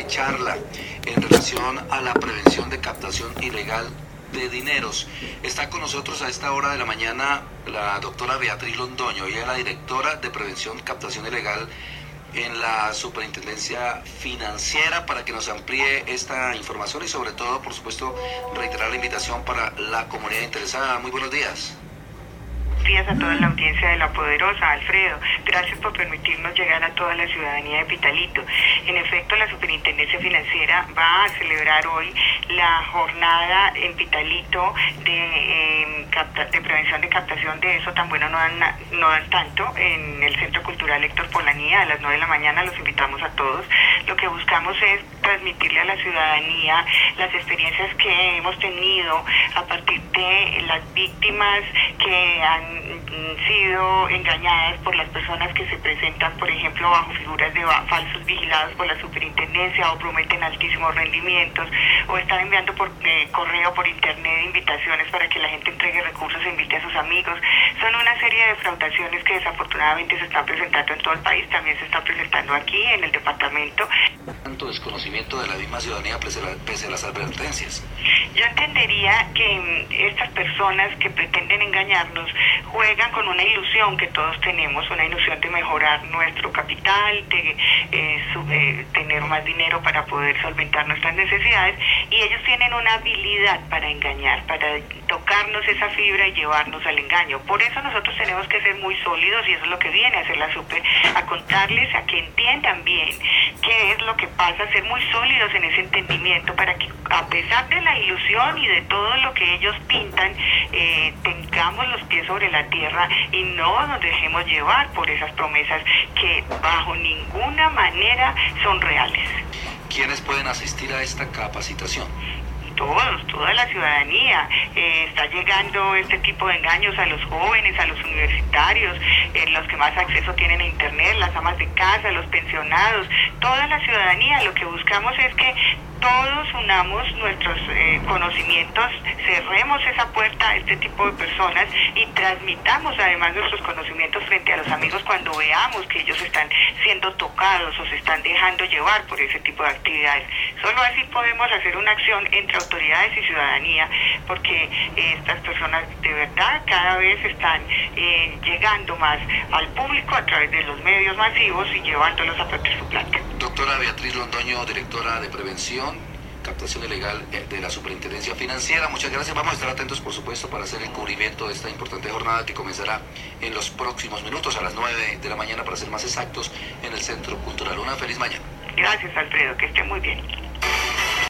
charla en relación a la prevención de captación ilegal de dineros. Está con nosotros a esta hora de la mañana la doctora Beatriz Londoño. Ella es la directora de prevención captación ilegal en la Superintendencia Financiera, para que nos amplíe esta información y sobre todo, por supuesto, reiterar la invitación para la comunidad interesada. Muy buenos días. Días a toda la audiencia de La Poderosa. Alfredo, gracias por permitirnos llegar a toda la ciudadanía de Pitalito. En efecto, la Superintendencia Financiera va a celebrar hoy la jornada en Pitalito de prevención de captación de eso tan bueno no dan tanto en el Centro Cultural Héctor Polanía a las 9 de la mañana. Los invitamos a todos. Lo que buscamos es transmitirle a la ciudadanía las experiencias que hemos tenido a partir de las víctimas que han sido engañadas por las personas que se presentan, por ejemplo, bajo figuras de falsos vigilados por la superintendencia, o prometen altísimos rendimientos, o están enviando por correo, por internet, invitaciones para que la gente entregue recursos e invite a sus amigos. Son una serie de defraudaciones que desafortunadamente se están presentando en todo el país, también se están presentando aquí en el departamento. Tanto desconocimiento de la misma ciudadanía pese a las advertencias. Yo entendería que estas personas que pretenden engañarnos juegan con una ilusión que todos tenemos, una ilusión de mejorar nuestro capital, de tener más dinero para poder solventar nuestras necesidades, y ellos tienen una habilidad para engañar, para tocarnos esa fibra y llevarnos al engaño. Por eso nosotros tenemos que ser muy sólidos, y eso es lo que viene a hacer la Super, a contarles, a que entiendan bien qué es lo que pasa, ser muy sólidos en ese entendimiento, para que a pesar de la ilusión y de todo lo que ellos pintan, tengamos los pies sobre la tierra y no nos dejemos llevar por esas promesas que bajo ninguna manera son reales. ¿Quiénes pueden asistir a esta capacitación? Toda la ciudadanía. Está llegando este tipo de engaños a los jóvenes, a los universitarios, los que más acceso tienen a internet, las amas de casa, los pensionados, toda la ciudadanía. Lo que buscamos es que todos unamos nuestros conocimientos, cerremos esa puerta a este tipo de personas y transmitamos además nuestros conocimientos frente a los amigos cuando veamos que ellos están siendo tocados o se están dejando llevar por ese tipo de actividades. Solo así podemos hacer una acción entre autoridades y ciudadanía, porque estas personas de verdad cada vez están llegando más al público a través de los medios masivos y llevándolos a perder su plata. Doctora Beatriz Londoño, directora de prevención, captación ilegal de la Superintendencia Financiera, muchas gracias. Vamos a estar atentos, por supuesto, para hacer el cubrimiento de esta importante jornada que comenzará en los próximos minutos, a las 9 de la mañana, para ser más exactos, en el Centro Cultural. Una feliz mañana. Gracias, Alfredo, que esté muy bien.